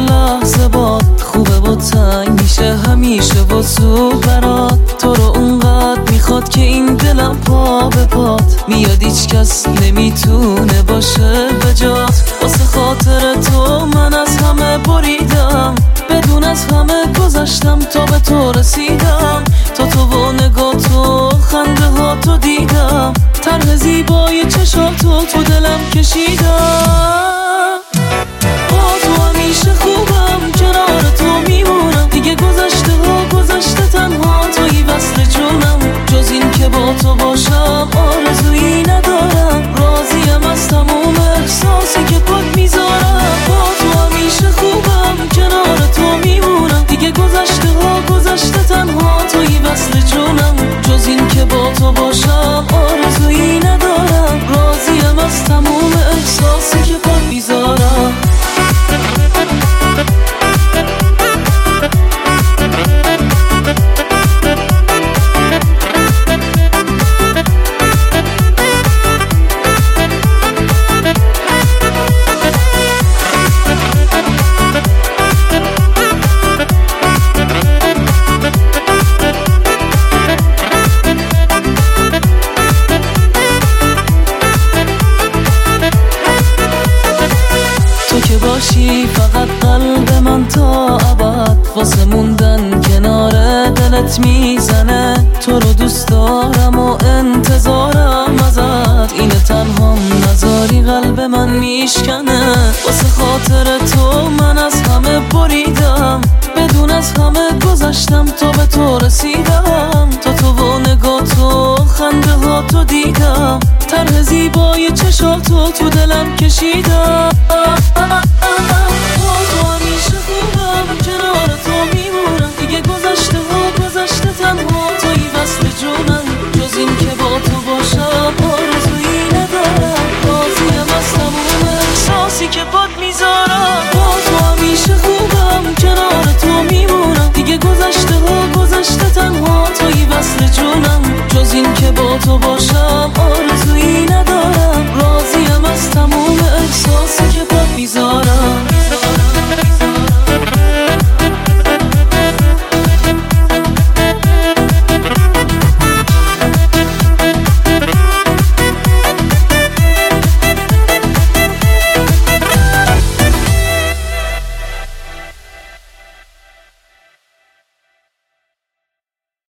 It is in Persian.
لحظه باد خوبه و تنگ میشه همیشه و زود برات. تو رو اونقدر میخواد که این دلم پا به پات میاد، هیچ کس نمیتونه باشه به جات. واسه خاطر تو من از همه بریدم، بدون از همه گذشتم تا به تو رسیدم. تا تو و نگاه تو خنده ها تو دیدم، طرح زیبای چشاتو تو دلم کشیدم. با تو همیشه خوبم، کنار تو میمونم، دیگه گذشته ها گذشته، تنها توی وصل جونم. جز این که با تو باشم آرزویی ندارم، راضیم از تموم احساسی که پاک میذارم. با تو همیشه خوبم، کنار تو میمونم، دیگه گذشته ها گذشته، تنها توی وصل جونم. جز این که با تو باشم آرزویی ندارم، راضیم از تموم احساسی که پاک میذارم. باشی فقط قلب من تا ابد، واسه موندن کنار دلت میزنه. تو رو دوست دارم و انتظارم ازت، اینه تنها نذاری قلب من میشکنه. واسه خاطر تو من از همه بریدم، بدون از همه گذشتم تا به تو رسیدم. تا تو و نگاه تو خنده ها تو دیدم، طرح زیبای چشاتو تو دلم کشیدم.